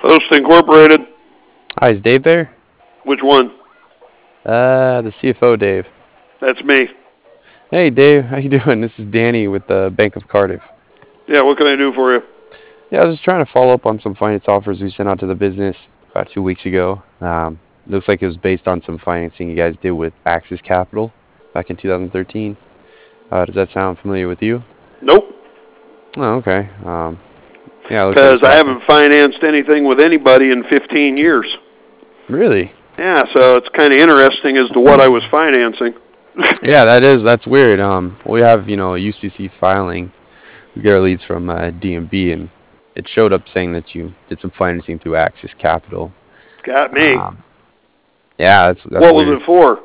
Host Incorporated. Hi, is Dave there? Which one? The CFO, Dave. That's me. Hey, Dave, how you doing? This is Danny with the Bank of Cardiff. Yeah, what can I do for you? Yeah, I was just trying to follow up on some finance offers we sent out to the business about 2 weeks ago. Looks like it was based on some financing you guys did with Axis Capital back in 2013. Does that sound familiar with you? Nope. Oh, okay. Yeah, it looks like Because it's I back haven't financed anything with anybody in 15 years. Really? Yeah, so it's kind of interesting as to what I was financing. Yeah, that's weird. We have, a UCC filing. We get our leads from DMB, and it showed up saying that you did some financing through Axis Capital. Got me. Yeah, that's What weird. was it for?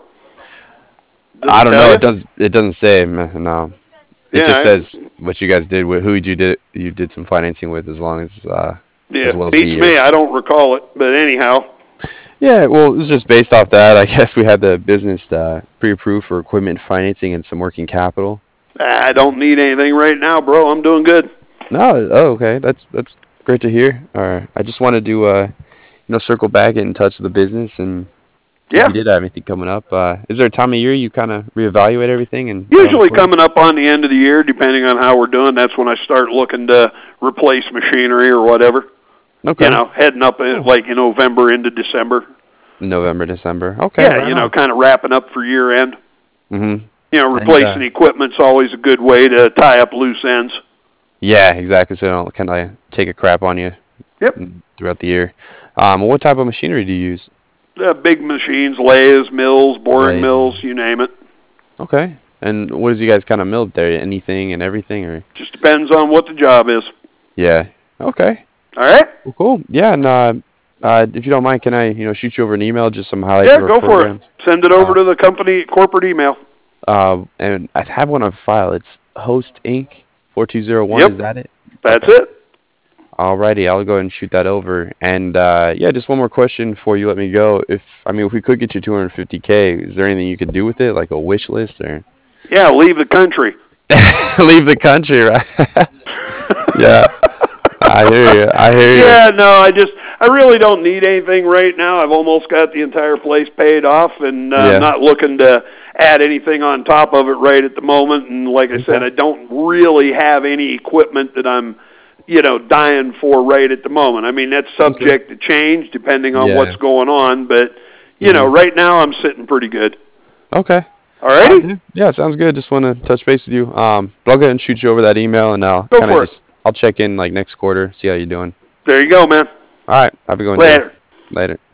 Does I it don't tell know. you? It doesn't say. No, it just Yeah, says what you guys did with who you did some financing with, as long yeah. as well as the Beats year. me. I don't recall it, but anyhow. Yeah, well, it was just based off that. I guess we had the business pre-approved for equipment financing and some working capital. I don't need anything right now, bro. I'm doing good. No, oh, okay, that's great to hear. I just wanted to circle back, get in touch with the business, and if Yeah. you did have anything coming up, is there a time of year you kind of reevaluate everything and put on Usually equipment? coming up on the end of the year, depending on how we're doing, that's when I start looking to replace machinery or whatever. Okay. Heading up like in November into December. November, December. Okay, Yeah, right on. kind of wrapping up for year end. Mm-hmm. And Replacing equipment's always a good way to tie up loose ends. yeah, exactly. So they don't kind of take a crap on you Yep. throughout the year. What type of machinery do you use? Big machines, lathes, mills, boring Lathes. mills, you name it. Okay. And what does you guys kind of mill there? Anything and everything, or? Just depends on what the job is. Yeah. Okay. All right? Well, cool. Yeah, and if you don't mind, can I shoot you over an email, just some highlights Yeah, of our go for it. programs? Send it over to the company corporate email. And I have one on file. It's Host Inc. 4201. Yep. Is that it? That's Okay. it. Alrighty, I'll go ahead and shoot that over. And yeah, just one more question before you let me go. If we could get you 250K, is there anything you could do with it, like a wish list, or? Yeah, leave the country. Leave the country, right? Yeah, I hear you. I hear you. Yeah, no, I really don't need anything right now. I've almost got the entire place paid off, and I'm not looking to add anything on top of it right at the moment. And like I said, I don't really have any equipment that I'm, dying for right at the moment. I mean, that's subject to change depending on what's going on, but, right now I'm sitting pretty good. Okay. All righty? Yeah, sounds good. Just want to touch base with you. But I'll go ahead and shoot you over that email, and I'll Go for it. I'll check in like next quarter, see how you're doing. There you go, man. All right. Have a good one. Later. Later.